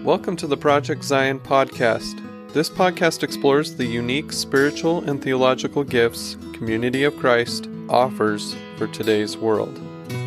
Welcome to the Project Zion podcast. This podcast explores the unique spiritual and theological gifts Community of Christ offers for today's world.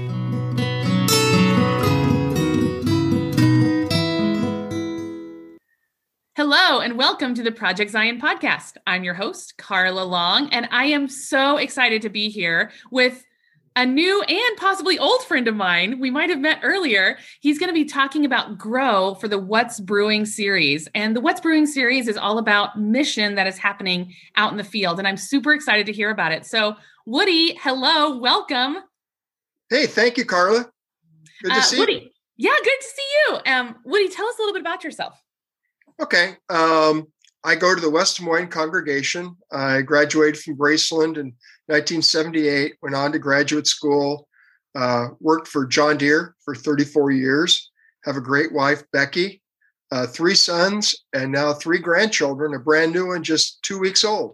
Hello, and welcome to the Project Zion podcast. I'm your host, Carla Long, and I am so excited to be here with a new and possibly old friend of mine. We might have met earlier. He's going to be talking about Grow for the What's Brewing series. And the What's Brewing series is all about mission that is happening out in the field. And I'm super excited to hear about it. So Woody, hello, welcome. Hey, thank you, Carla. Good to see Woody. you. Yeah, good to see you. Woody, tell us a little bit about yourself. Okay. I go to the West Des Moines congregation. I graduated from Graceland in 1978, went on to graduate school, worked for John Deere for 34 years, have a great wife, Becky, 3 sons, and now 3 grandchildren, a brand new one, just 2 weeks old.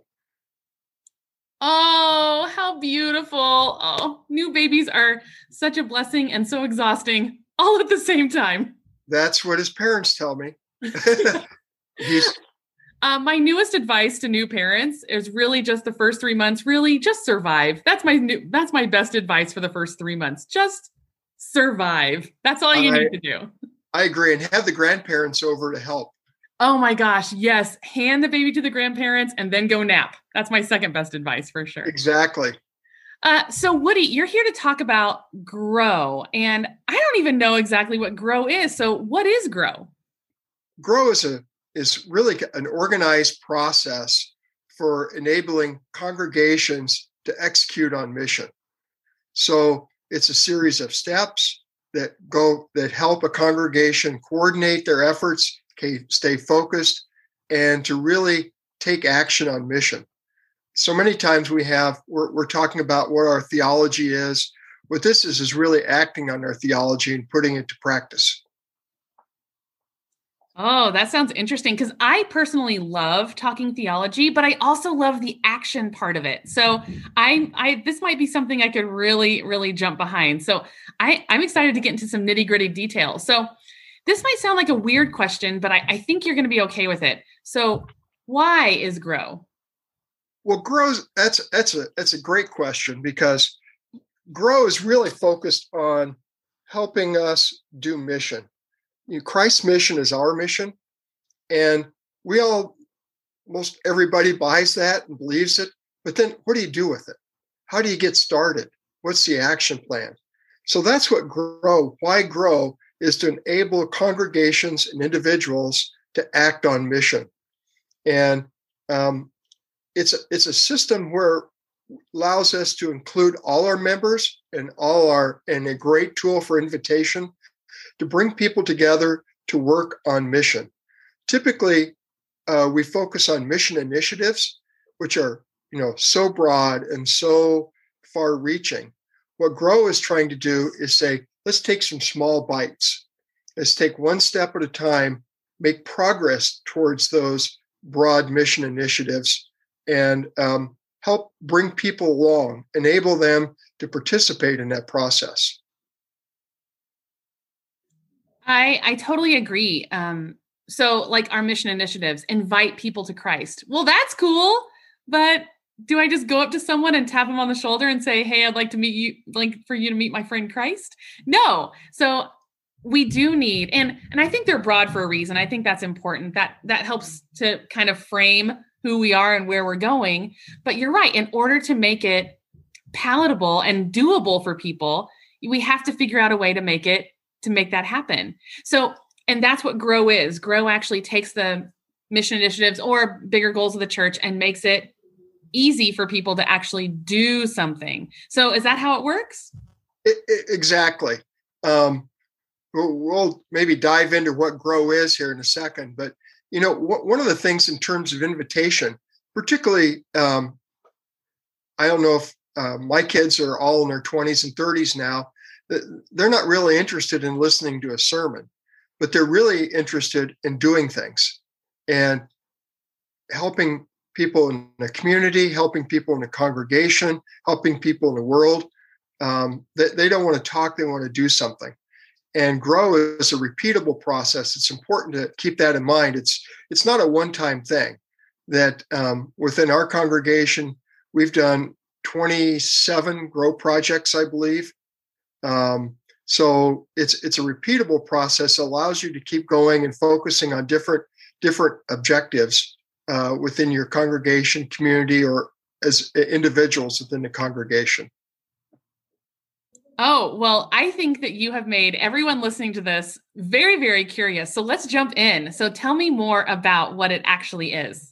Oh, how beautiful. Oh, new babies are such a blessing and so exhausting all at the same time. That's what his parents tell me. My newest advice to new parents is really just the first 3 months, really just survive. That's my best advice for the first 3 months. Just survive. That's all you need to do. I agree. And have the grandparents over to help. Oh my gosh. Yes. Hand the baby to the grandparents and then go nap. That's my second best advice for sure. Exactly. So Woody, you're here to talk about Grow. And I don't even know exactly what Grow is. So what is Grow? Grow is really an organized process for enabling congregations to execute on mission. So it's a series of steps that help a congregation coordinate their efforts, stay focused, and to really take action on mission. So many times we're talking about what our theology is. What this is really acting on our theology and putting it to practice. Oh, that sounds interesting because I personally love talking theology, but I also love the action part of it. So this might be something I could really, really jump behind. So I'm excited to get into some nitty-gritty details. So this might sound like a weird question, but I think you're going to be okay with it. So why is Grow? Well, that's a great question because Grow is really focused on helping us do mission. Christ's mission is our mission, and most everybody buys that and believes it. But then what do you do with it? How do you get started? What's the action plan? So that's what why Grow is to enable congregations and individuals to act on mission. And it's a system where allows us to include all our members and a great tool for invitation to bring people together to work on mission. Typically, we focus on mission initiatives, which are, so broad and so far-reaching. What Grow is trying to do is say, let's take some small bites. Let's take one step at a time, make progress towards those broad mission initiatives, and help bring people along, enable them to participate in that process. I totally agree. So like our mission initiatives, invite people to Christ. Well, that's cool. But do I just go up to someone and tap them on the shoulder and say, hey, I'd like to meet you, like for you to meet my friend Christ? No. So we do need, and I think they're broad for a reason. I think that's important. That helps to kind of frame who we are and where we're going. But you're right. In order to make it palatable and doable for people, we have to figure out a way to make that happen. So, and that's what Grow is. Grow actually takes the mission initiatives or bigger goals of the church and makes it easy for people to actually do something. So is that how it works? Exactly. We'll maybe dive into what Grow is here in a second, but one of the things in terms of invitation, particularly, I don't know if my kids are all in their 20s and 30s now. They're not really interested in listening to a sermon, but they're really interested in doing things and helping people in a community, helping people in a congregation, helping people in the world. They don't want to talk, they want to do something. And grow is a repeatable process. It's important to keep that in mind. It's not a one-time thing. That within our congregation, we've done 27 grow projects, I believe. So it's a repeatable process. That allows you to keep going and focusing on different objectives within your congregation, community, or as individuals within the congregation. Oh, well, I think that you have made everyone listening to this very, very curious. So let's jump in. So tell me more about what it actually is.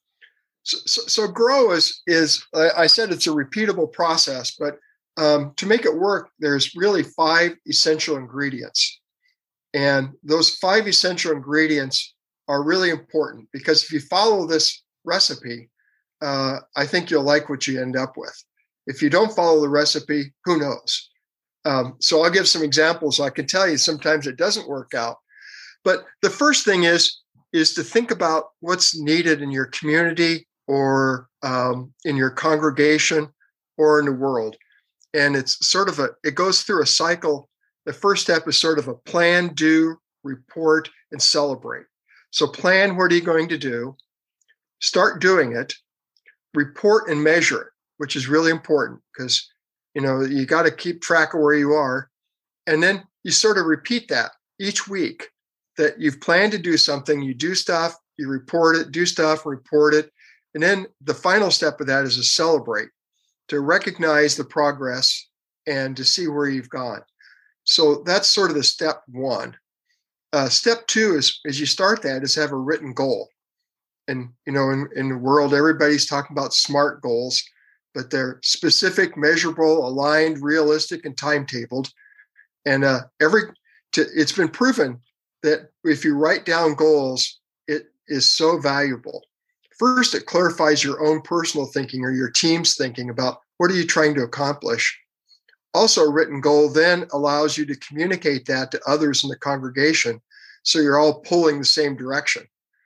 So grow is I said it's a repeatable process, but to make it work, there's really 5 essential ingredients. And those 5 essential ingredients are really important because if you follow this recipe, I think you'll like what you end up with. If you don't follow the recipe, who knows? So I'll give some examples. I can tell you sometimes it doesn't work out. But the first thing is to think about what's needed in your community or in your congregation or in the world. And it's sort of it goes through a cycle. The first step is sort of a plan, do, report, and celebrate. So plan, what are you going to do? Start doing it. Report and measure it, which is really important because you got to keep track of where you are. And then you sort of repeat that each week that you've planned to do something, you do stuff, you report it, do stuff, report it. And then the final step of that is to celebrate, to recognize the progress and to see where you've gone. So that's sort of the step 1. Step 2 is, as you start that, is have a written goal. And, in the world, everybody's talking about SMART goals, but they're specific, measurable, aligned, realistic, and timetabled. And it's been proven that if you write down goals, it is so valuable. First, it clarifies your own personal thinking or your team's thinking about what are you trying to accomplish. Also, a written goal then allows you to communicate that to others in the congregation, so you're all pulling the same direction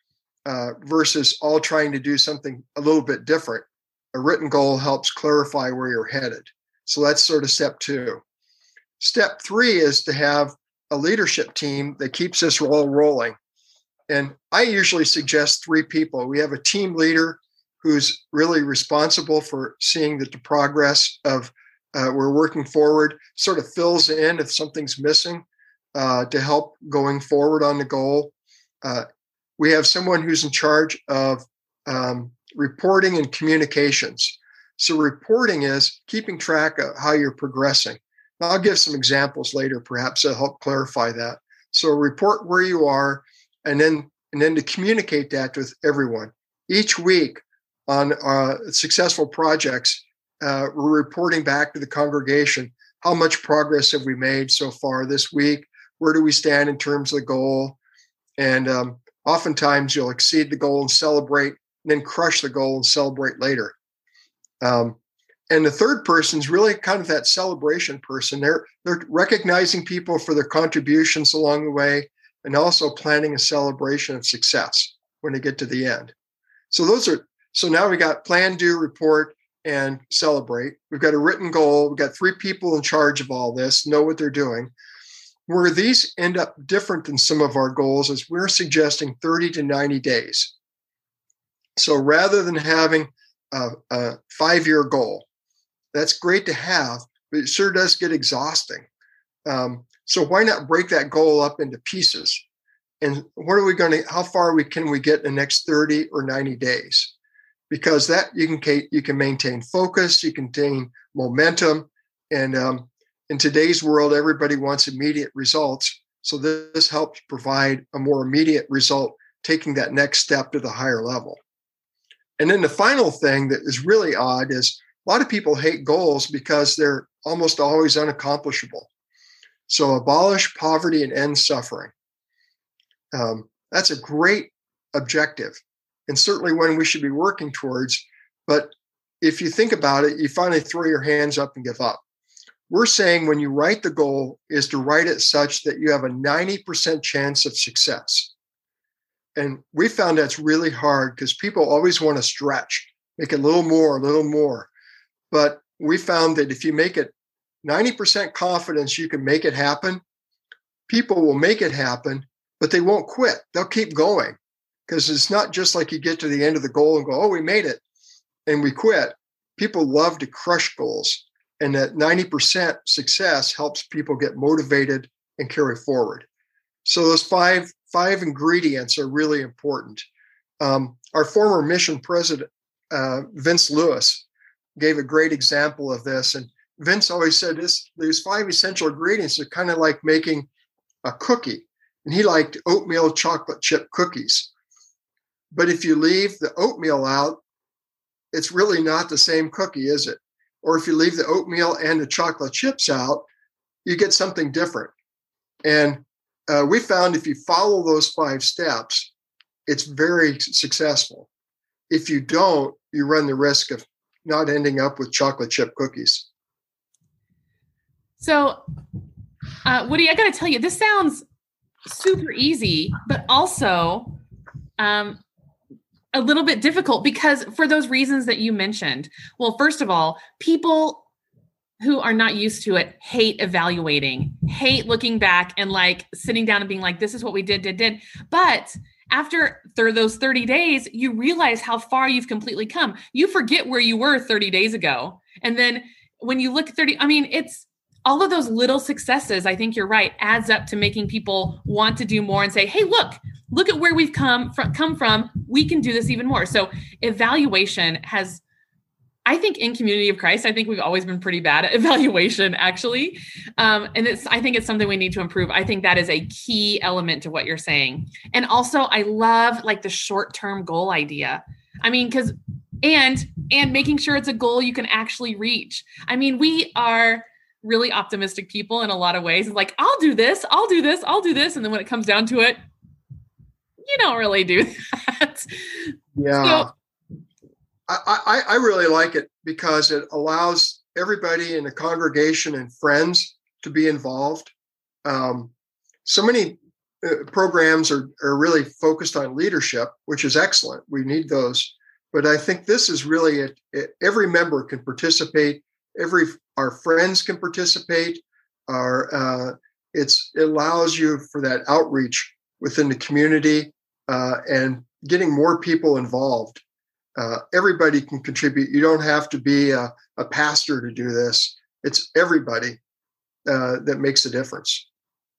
versus all trying to do something a little bit different. A written goal helps clarify where you're headed. So that's sort of step 2. Step 3 is to have a leadership team that keeps this all rolling. And I usually suggest 3 people. We have a team leader who's really responsible for seeing that the progress of we're working forward, sort of fills in if something's missing to help going forward on the goal. We have someone who's in charge of reporting and communications. So reporting is keeping track of how you're progressing. Now, I'll give some examples later, perhaps, to help clarify that. So report where you are, and then to communicate that with everyone. Each week on successful projects, we're reporting back to the congregation how much progress have we made so far this week, where do we stand in terms of the goal, and oftentimes you'll exceed the goal and celebrate, and then crush the goal and celebrate later. And the third person is really kind of that celebration person. They're recognizing people for their contributions along the way and also planning a celebration of success when they get to the end. So now we got plan, do, report, and celebrate. We've got a written goal. We've got 3 people in charge of all this, know what they're doing. Where these end up different than some of our goals is we're suggesting 30 to 90 days. So rather than having a 5-year goal, that's great to have, but it sure does get exhausting. So why not break that goal up into pieces? And how far can we get in the next 30 or 90 days? Because that you can maintain focus, you can maintain momentum. And in today's world, everybody wants immediate results. So this helps provide a more immediate result, taking that next step to the higher level. And then the final thing that is really odd is a lot of people hate goals because they're almost always unaccomplishable. So abolish poverty and end suffering. That's a great objective, and certainly one we should be working towards. But if you think about it, you finally throw your hands up and give up. We're saying when you write the goal is to write it such that you have a 90% chance of success. And we found that's really hard because people always want to stretch, make it a little more. But we found that if you make it 90% confidence you can make it happen, people will make it happen, but they won't quit. They'll keep going, because it's not just like you get to the end of the goal and go, oh, we made it, and we quit. People love to crush goals, and that 90% success helps people get motivated and carry forward. So those five ingredients are really important. Our former mission president, Vince Lewis, gave a great example of this. And Vince always said these 5 essential ingredients are kind of like making a cookie. And he liked oatmeal chocolate chip cookies. But if you leave the oatmeal out, it's really not the same cookie, is it? Or if you leave the oatmeal and the chocolate chips out, you get something different. And we found if you follow those 5 steps, it's very successful. If you don't, you run the risk of not ending up with chocolate chip cookies. So, Woody, I got to tell you, this sounds super easy, but also a little bit difficult, because for those reasons that you mentioned. Well, first of all, people who are not used to it hate evaluating, hate looking back and like sitting down and being like, this is what we did. But after those 30 days, you realize how far you've completely come. You forget where you were 30 days ago. And then when you look at 30, I mean, it's all of those little successes, I think you're right, adds up to making people want to do more and say, hey, look at where we've come from. We can do this even more. So evaluation has, I think in Community of Christ, I think we've always been pretty bad at evaluation, actually. And I think it's something we need to improve. I think that is a key element to what you're saying. And also I love like the short-term goal idea. I mean, and making sure it's a goal you can actually reach. I mean, we are really optimistic people in a lot of ways. It's like, I'll do this. And then when it comes down to it, you don't really do that. Yeah. So, I really like it because it allows everybody in the congregation and friends to be involved. So many programs are really focused on leadership, which is excellent. We need those. But I think this is really every member can participate. Our friends can participate. It allows you for that outreach within the community and getting more people involved. Everybody can contribute. You don't have to be a pastor to do this. It's everybody that makes a difference.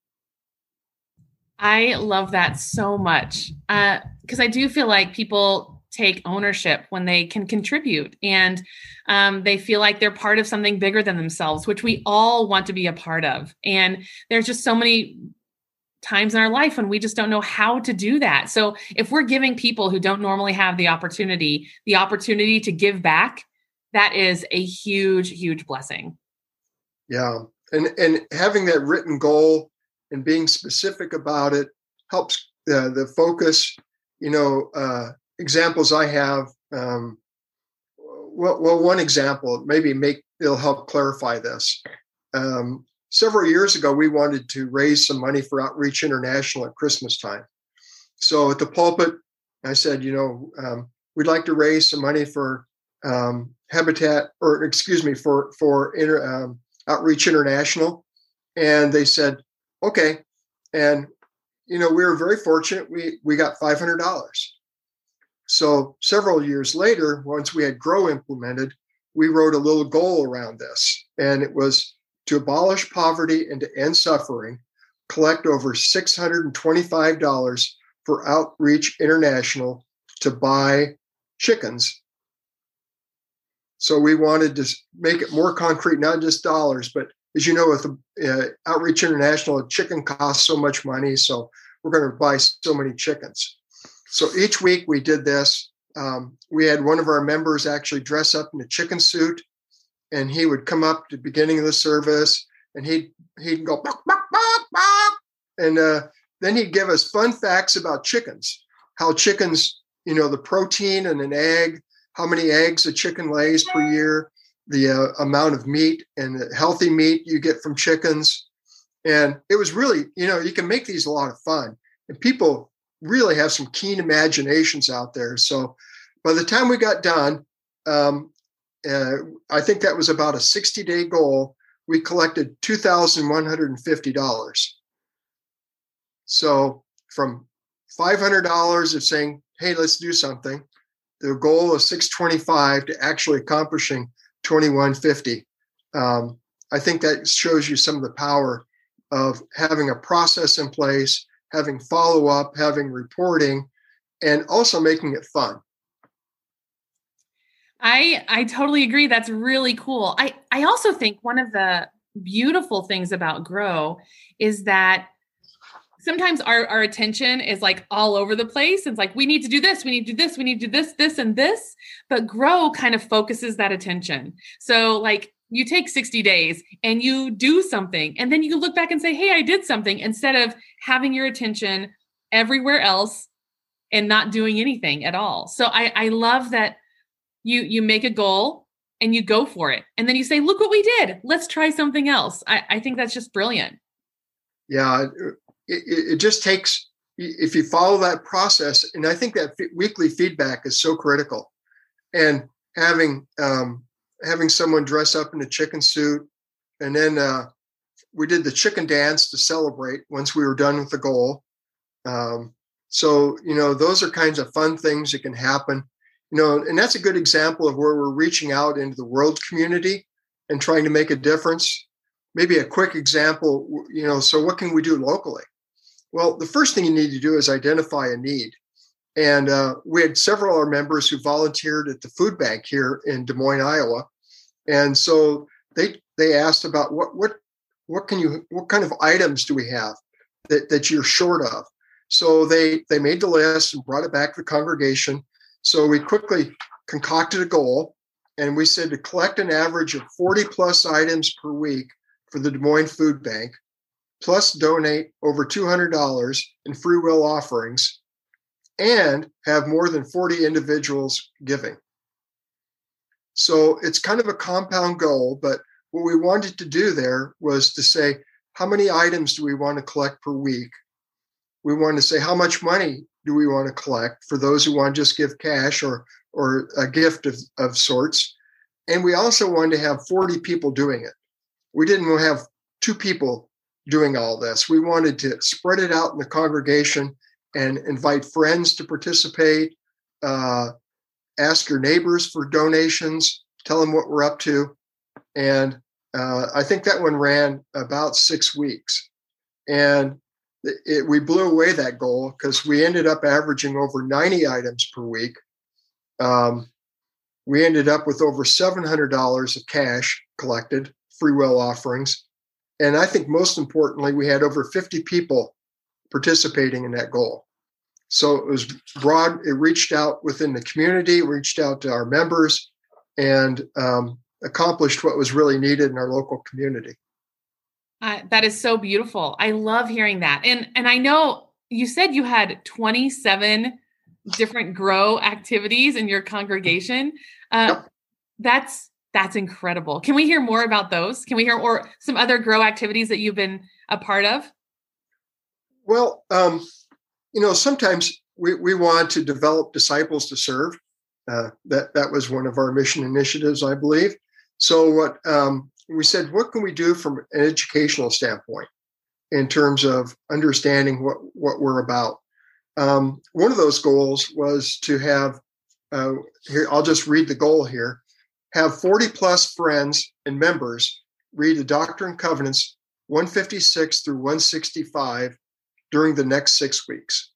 I love that so much because I do feel like people take ownership when they can contribute and they feel like they're part of something bigger than themselves, which we all want to be a part of. And there's just so many times in our life when we just don't know how to do that. So if we're giving people who don't normally have the opportunity to give back, that is a huge, huge blessing. Yeah. And having that written goal and being specific about it helps the focus. Examples I have, one example, it'll help clarify this. Several years ago, we wanted to raise some money for Outreach International at Christmas time. So at the pulpit, I said, we'd like to raise some money for Outreach International. And they said, okay. And, we were very fortunate. We got $500. So several years later, once we had GROW implemented, we wrote a little goal around this. And it was to abolish poverty and to end suffering, collect over $625 for Outreach International to buy chickens. So we wanted to make it more concrete, not just dollars, but as you know, with Outreach International, a chicken costs so much money, so we're going to buy so many chickens. So each week we did this. We had one of our members actually dress up in a chicken suit, and he would come up at the beginning of the service, and he'd go, bok, bok, bok, bok. And then he'd give us fun facts about chickens, how chickens, the protein in an egg, how many eggs a chicken lays per year, the amount of meat and the healthy meat you get from chickens. And it was really, you can make these a lot of fun. And people really have some keen imaginations out there. So by the time we got done, I think that was about a 60-day goal. We collected $2,150. So from $500 of saying, hey, let's do something, the goal of $625 to actually accomplishing $2150. I think that shows you some of the power of having a process in place, having follow-up, having reporting, and also making it fun. I totally agree. That's really cool. I also think one of the beautiful things about Grow is that sometimes our attention is like all over the place. It's like, we need to do this, we need to do this, we need to do this, this, and this. But Grow kind of focuses that attention. So like you take 60 days and you do something, and then you look back and say, hey, I did something, instead of having your attention everywhere else and not doing anything at all. So I love that you make a goal and you go for it. And then you say, look what we did. Let's try something else. I think that's just brilliant. Yeah, it just takes, if you follow that process, and I think that weekly feedback is so critical. And having someone dress up in a chicken suit, and then we did the chicken dance to celebrate once we were done with the goal. So, those are kinds of fun things that can happen. And that's a good example of where we're reaching out into the world community and trying to make a difference. Maybe a quick example, so what can we do locally? Well, the first thing you need to do is identify a need. And we had several of our members who volunteered at the food bank here in Des Moines, Iowa. And so they asked about what kind of items do we have that you're short of? So they made the list and brought it back to the congregation. So we quickly concocted a goal, and we said to collect an average of 40 plus items per week for the Des Moines Food Bank, plus donate over $200 in free will offerings, and have more than 40 individuals giving. So it's kind of a compound goal, but what we wanted to do there was to say, how many items do we want to collect per week? We want to say, how much money do we want to collect for those who want to just give cash or a gift of sorts? And we also wanted to have 40 people doing it. We didn't have 2 people doing all this. We wanted to spread it out in the congregation and invite friends to participate, ask your neighbors for donations, tell them what we're up to. And I think that one ran about 6 weeks. And we blew away that goal because we ended up averaging over 90 items per week. We ended up with over $700 of cash collected, free will offerings. And I think most importantly, we had over 50 people participating in that goal. So it was broad. It reached out within the community, reached out to our members, and accomplished what was really needed in our local community. That is so beautiful. I love hearing that. And I know you said you had 27 different Grow activities in your congregation. Yep. That's incredible. Can we hear more about those? Can we hear or some other Grow activities that you've been a part of? Well, sometimes we want to develop disciples to serve. That was one of our mission initiatives, I believe. So what we said, what can we do from an educational standpoint in terms of understanding what we're about? One of those goals was to have, here, I'll just read the goal here, have 40 plus friends and members read the Doctrine and Covenants 156 through 165 during the next 6 weeks.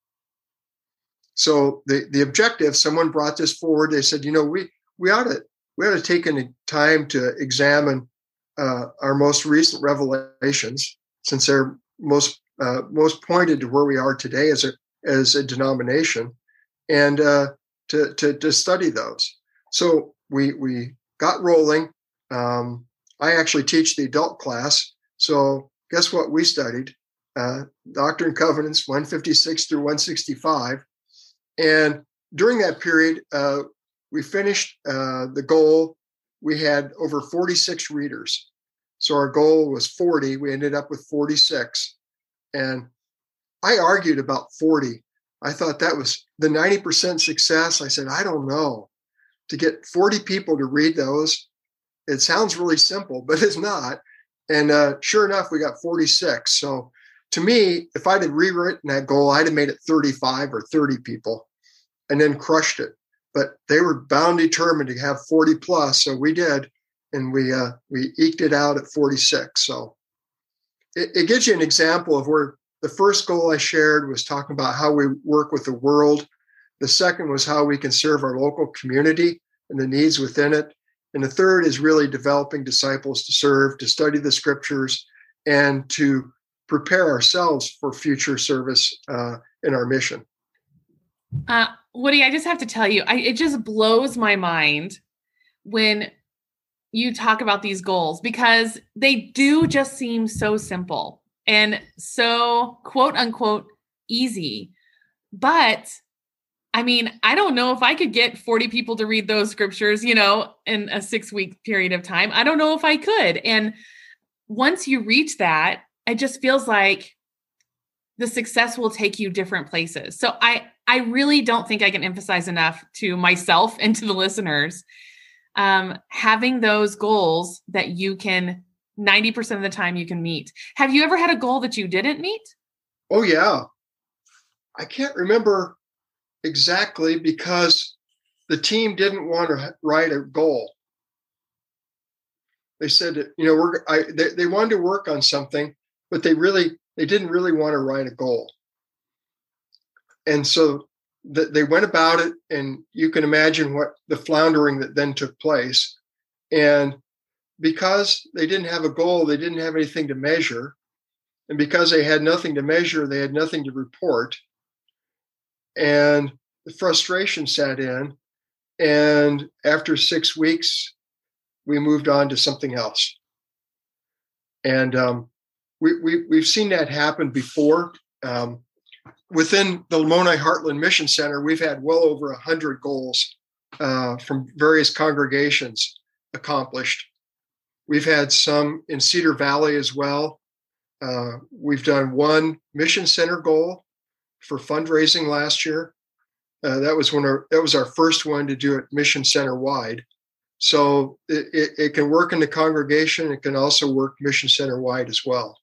So the objective, someone brought this forward. They said, we ought to take any time to examine our most recent revelations, since they're most pointed to where we are today as a denomination, and to study those. So we got rolling. I actually teach the adult class. So guess what we studied? Doctrine and Covenants 156 through 165. And during that period, we finished the goal. We had over 46 readers. So our goal was 40. We ended up with 46. And I argued about 40. I thought that was the 90% success. I said, I don't know. To get 40 people to read those, it sounds really simple, but it's not. And sure enough, we got 46. So to me, if I'd have rewritten that goal, I'd have made it 35 or 30 people and then crushed it. But they were bound determined to have 40 plus. So we did. And we eked it out at 46. So it gives you an example of where the first goal I shared was talking about how we work with the world. The second was how we can serve our local community and the needs within it. And the third is really developing disciples to serve, to study the scriptures, and to prepare ourselves for future service in our mission. Woody, I just have to tell you, it just blows my mind when you talk about these goals, because they do just seem so simple and so quote unquote easy. But I mean, I don't know if I could get 40 people to read those scriptures, in a 6-week period of time. I don't know if I could. And once you reach that, it just feels like the success will take you different places. So I really don't think I can emphasize enough to myself and to the listeners, having those goals that you can 90% of the time you can meet. Have you ever had a goal that you didn't meet? Oh, yeah. I can't remember exactly because the team didn't want to write a goal. They said, they wanted to work on something, but they didn't really want to write a goal. And so they went about it, and you can imagine what the floundering that then took place. And because they didn't have a goal, they didn't have anything to measure. And because they had nothing to measure, they had nothing to report. And the frustration set in. And after 6 weeks, we moved on to something else. And we've seen that happen before. Within the Lamoni Heartland Mission Center, we've had well over 100 goals from various congregations accomplished. We've had some in Cedar Valley as well. We've done one mission center goal for fundraising last year. That was our first one to do it mission center wide. So it can work in the congregation. It can also work mission center wide as well.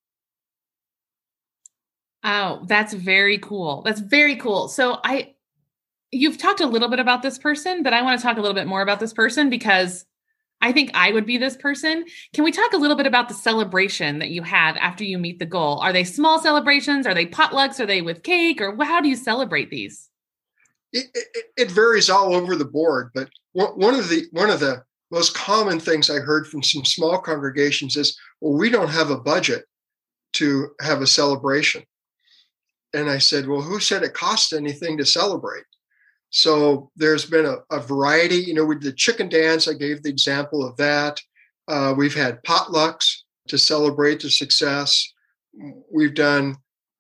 Oh, that's very cool. That's very cool. So you've talked a little bit about this person, but I want to talk a little bit more about this person because I think I would be this person. Can we talk a little bit about the celebration that you have after you meet the goal? Are they small celebrations? Are they potlucks? Are they with cake? Or how do you celebrate these? It varies all over the board, but one of the most common things I heard from some small congregations is, well, we don't have a budget to have a celebration. And I said, well, who said it costs anything to celebrate? So there's been a variety. With the chicken dance, I gave the example of that. We've had potlucks to celebrate the success. We've done,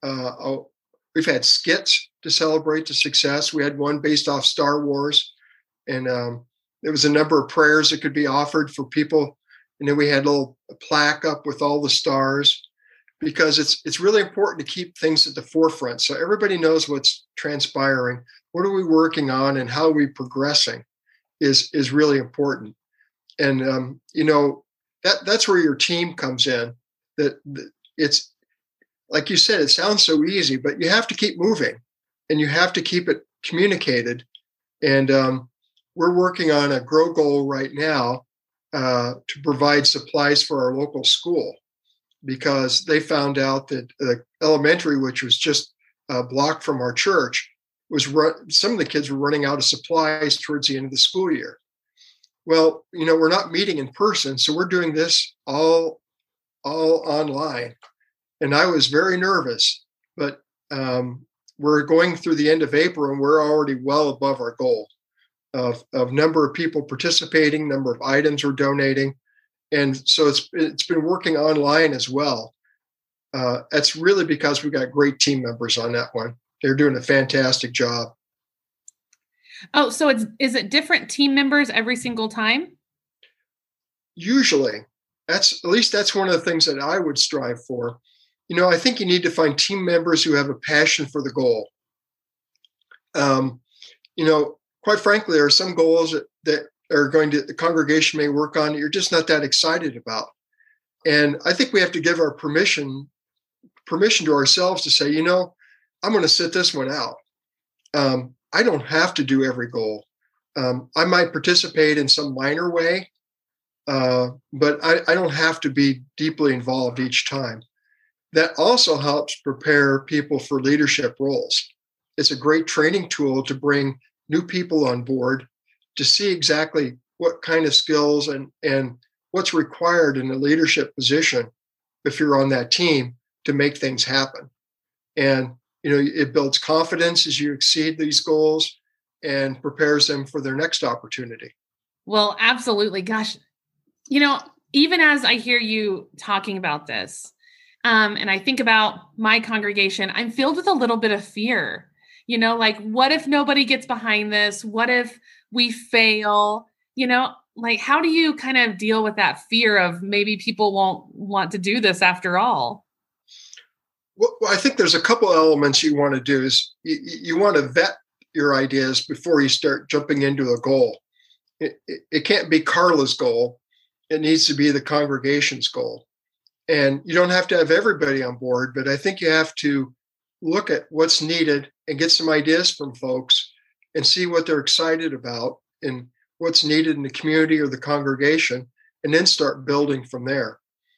we've had skits to celebrate the success. We had one based off Star Wars, and there was a number of prayers that could be offered for people. And then we had a little plaque up with all the stars, because it's really important to keep things at the forefront so everybody knows what's transpiring. What are we working on, and how are we progressing is really important. And that's where your team comes in. That it's like you said, it sounds so easy, but you have to keep moving, and you have to keep it communicated. And we're working on a grow goal right now to provide supplies for our local school, because they found out that the elementary, which was just a block from our church, some of the kids were running out of supplies towards the end of the school year. Well, we're not meeting in person, so we're doing this all online. And I was very nervous, but we're going through the end of April, and we're already well above our goal of number of people participating, number of items we're donating. And so it's been working online as well. That's really because we got great team members on that one. They're doing a fantastic job. Oh, so is it different team members every single time? Usually. That's one of the things that I would strive for. I think you need to find team members who have a passion for the goal. Quite frankly, there are some goals that the congregation may work on that you're just not that excited about. And I think we have to give our permission permission to ourselves to say, I'm going to sit this one out. I don't have to do every goal. I might participate in some minor way, but I don't have to be deeply involved each time. That also helps prepare people for leadership roles. It's a great training tool to bring new people on board to see exactly what kind of skills and what's required in a leadership position if you're on that team to make things happen. And, it builds confidence as you exceed these goals and prepares them for their next opportunity. Well, absolutely. Gosh, even as I hear you talking about this, and I think about my congregation, I'm filled with a little bit of fear. Like, what if nobody gets behind this? What if we fail? Like, how do you kind of deal with that fear of maybe people won't want to do this after all? Well, I think there's a couple elements you want to do. Is you want to vet your ideas before you start jumping into a goal. It can't be Carla's goal. It needs to be the congregation's goal. And you don't have to have everybody on board, but I think you have to look at what's needed and get some ideas from folks and see what they're excited about and what's needed in the community or the congregation, and then start building from there.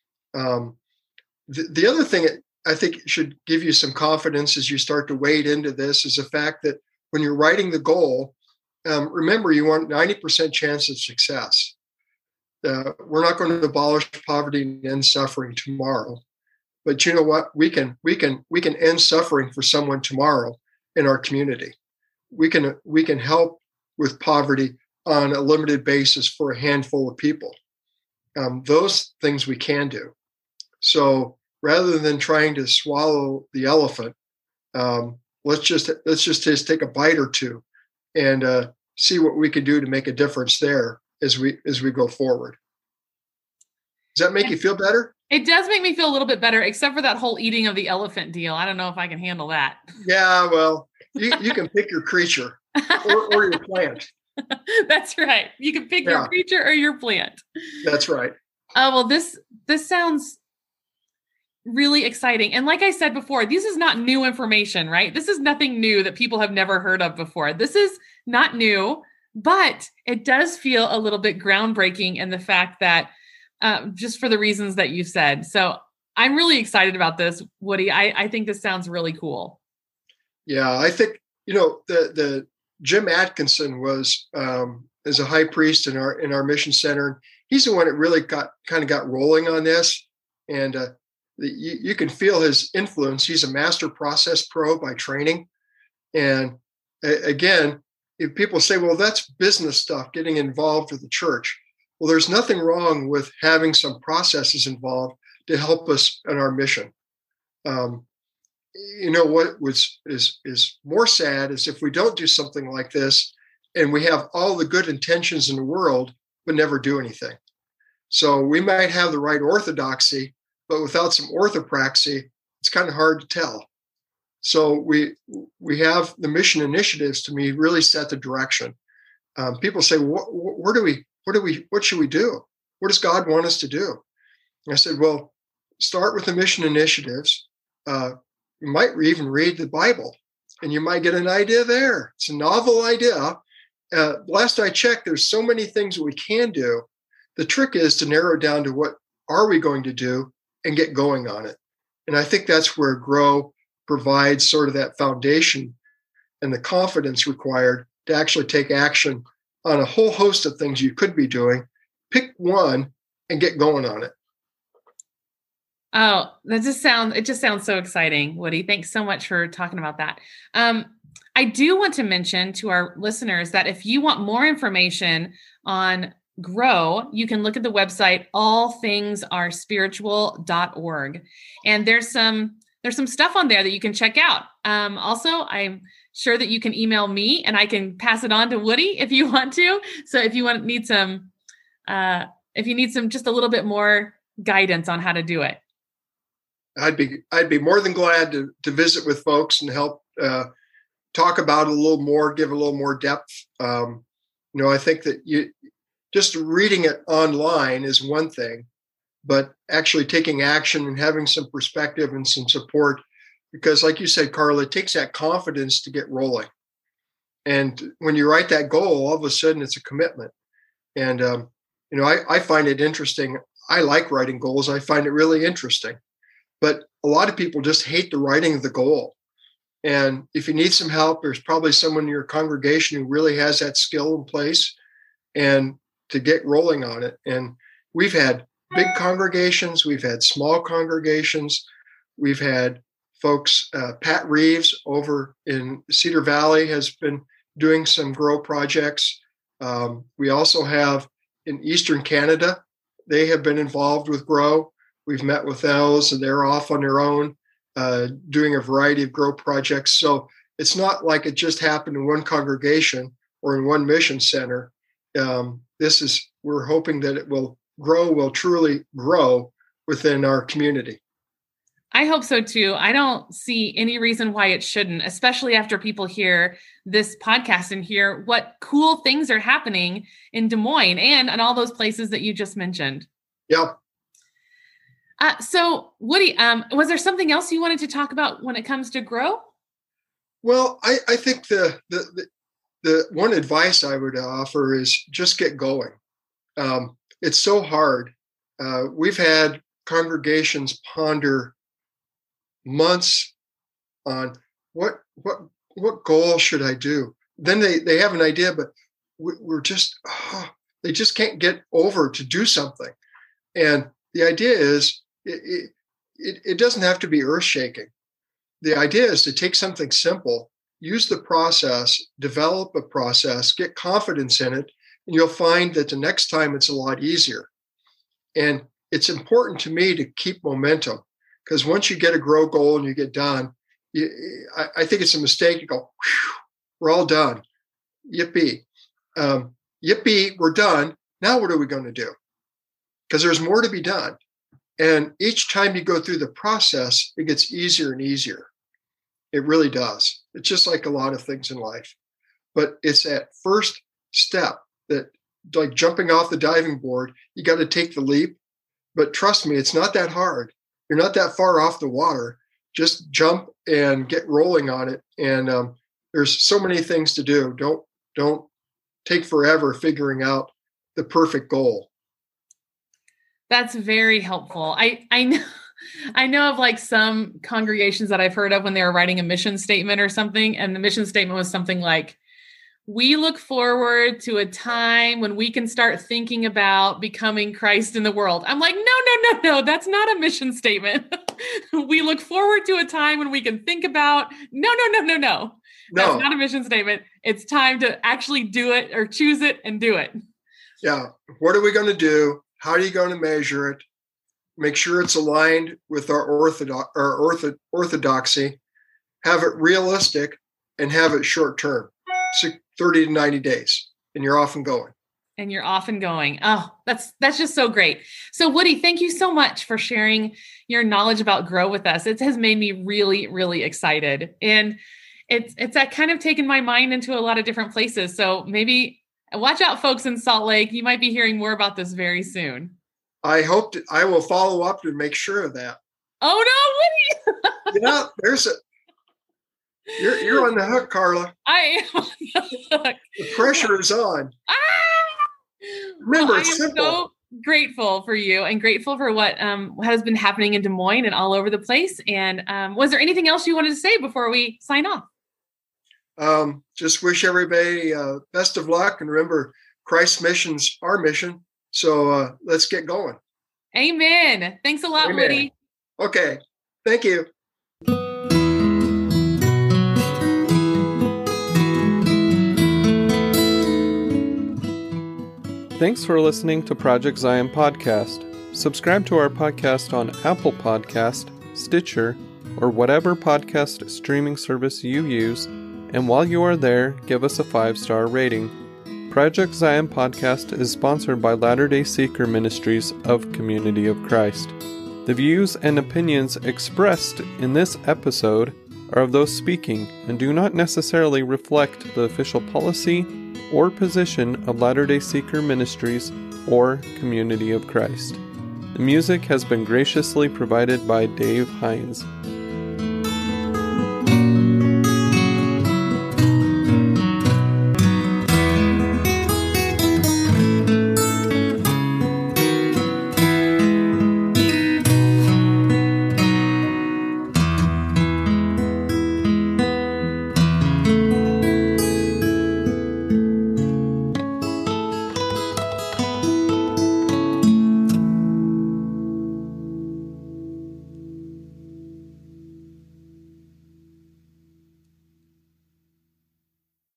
The other thing I think should give you some confidence as you start to wade into this is the fact that when you're writing the goal, remember you want 90% chance of success. We're not going to abolish poverty and end suffering tomorrow, but you know what? We can end suffering for someone tomorrow in our community. We can help with poverty on a limited basis for a handful of people. Those things we can do. So rather than trying to swallow the elephant, let's just take a bite or two and see what we can do to make a difference there as we go forward. Does that make you feel better? It does make me feel a little bit better, except for that whole eating of the elephant deal. I don't know if I can handle that. Yeah, well, you can pick your creature or your plant. That's right. You can pick your creature or your plant. That's right. Oh, well, this sounds really exciting. And like I said before, this is not new information, right? This is nothing new that people have never heard of before. This is not new, but it does feel a little bit groundbreaking in the fact that just for the reasons that you said. So I'm really excited about this, Woody. I think this sounds really cool. Yeah, I think, the Jim Atkinson was as a high priest in our mission center. He's the one that really got rolling on this. And you can feel his influence. He's a master process pro by training. And again, if people say, well, that's business stuff, getting involved with the church. Well, there's nothing wrong with having some processes involved to help us in our mission. What is more sad is if we don't do something like this and we have all the good intentions in the world, but never do anything. So we might have the right orthodoxy, but without some orthopraxy, it's kind of hard to tell. So we have the mission initiatives to me really set the direction. People say, what should we do? What does God want us to do? And I said, well, start with the mission initiatives. You might even read the Bible and you might get an idea there. It's a novel idea. Last I checked, there's so many things that we can do. The trick is to narrow down to what are we going to do and get going on it. And I think that's where Grow provides sort of that foundation and the confidence required to actually take action on a whole host of things you could be doing. Pick one and get going on it. Oh, it just sounds so exciting, Woody. Thanks so much for talking about that. I do want to mention to our listeners that if you want more information on Grow, you can look at the website allthingsaresspiritual.org. And there's some stuff on there that you can check out. Also, I'm sure that you can email me and I can pass it on to Woody if you want to. So if you need some just a little bit more guidance on how to do it. I'd be more than glad to visit with folks and help talk about it a little more, give a little more depth. I think that just reading it online is one thing, but actually taking action and having some perspective and some support. Because like you said, Carla, it takes that confidence to get rolling. And when you write that goal, all of a sudden it's a commitment. And, I find it interesting. I like writing goals. I find it really interesting. But a lot of people just hate the writing of the goal. And if you need some help, there's probably someone in your congregation who really has that skill in place and to get rolling on it. And we've had big congregations. We've had small congregations. We've had folks, Pat Reeves over in Cedar Valley has been doing some grow projects. We also have in Eastern Canada, they have been involved with grow. We've met with those and they're off on their own, doing a variety of grow projects. So it's not like it just happened in one congregation or in one mission center. We're hoping that it will truly grow within our community. I hope so too. I don't see any reason why it shouldn't, especially after people hear this podcast and hear what cool things are happening in Des Moines and all those places that you just mentioned. Yep. So Woody, was there something else you wanted to talk about when it comes to grow? Well, I think the one advice I would offer is just get going. It's so hard. We've had congregations ponder months on what goal should I do. Then they have an idea, but we're just they just can't get over to do something. And the idea is it doesn't have to be earth-shaking. The idea is to take something simple, use the process, develop a process, get confidence in it, and you'll find that the next time it's a lot easier. And it's important to me to keep momentum, because once you get a grow goal and you get done, I think it's a mistake to go, we're all done. Yippee. Yippee, we're done. Now what are we going to do? Because there's more to be done. And each time you go through the process, it gets easier and easier. It really does. It's just like a lot of things in life. But it's that first step that, like jumping off the diving board, you got to take the leap. But trust me, it's not that hard. You're not that far off the water. Just jump and get rolling on it. And there's so many things to do. Don't take forever figuring out the perfect goal. That's very helpful. I know of like some congregations that I've heard of when they were writing a mission statement or something, and the mission statement was something like, we look forward to a time when we can start thinking about becoming Christ in the world. I'm like, no, that's not a mission statement. We look forward to a time when we can think about, no. That's not a mission statement. It's time to actually do it or choose it and do it. Yeah. What are we going to do? How are you going to measure it? Make sure it's aligned with our orthodoxy, have it realistic, and have it short term, 30 to 90 days, and you're off and going. Oh, that's just so great. So Woody, thank you so much for sharing your knowledge about Grow with us. It has made me really, really excited. And it's that kind of taken my mind into a lot of different places. So maybe watch out, folks in Salt Lake. You might be hearing more about this very soon. I hope I will follow up to make sure of that. Oh no, Woody! You're on the hook, Carla. I am on the hook. The pressure is on. Remember, I am simple. So grateful for you and grateful for what has been happening in Des Moines and all over the place. And was there anything else you wanted to say before we sign off? Just wish everybody best of luck. And remember, Christ's mission's our mission. So let's get going. Amen. Thanks a lot, Amen. Woody. Okay. Thank you. Thanks for listening to Project Zion Podcast. Subscribe to our podcast on Apple Podcast, Stitcher, or whatever podcast streaming service you use. And while you are there, give us a 5-star rating. Project Zion Podcast is sponsored by Latter-day Seeker Ministries of Community of Christ. The views and opinions expressed in this episode are of those speaking and do not necessarily reflect the official policy or position of Latter-day Seeker Ministries or Community of Christ. The music has been graciously provided by Dave Hines.